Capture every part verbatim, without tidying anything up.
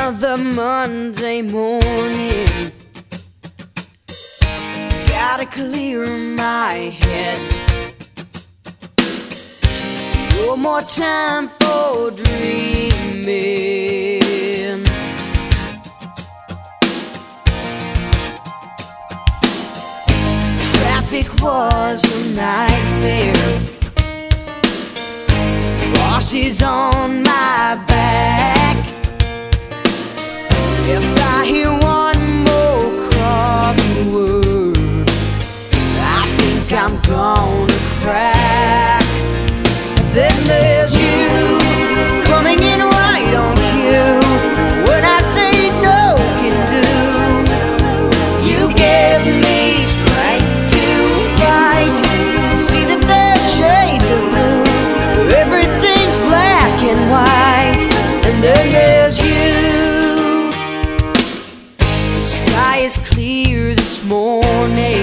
Another Monday morning, gotta clear my head. No more time for dreaming. Traffic was a nightmare. Boss is on my back. If I hear one more cross word, I think I'm gonna crack. Then there's you, coming in right on cue. When I say no can do, you give me strength to fight. See that there's shades of blue, everything's black and white. And then there's you. The sky is clear this morning,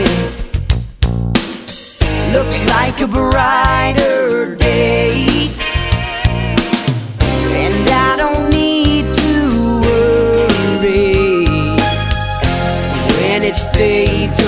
looks like a brighter day. And I don't need to worry when it fades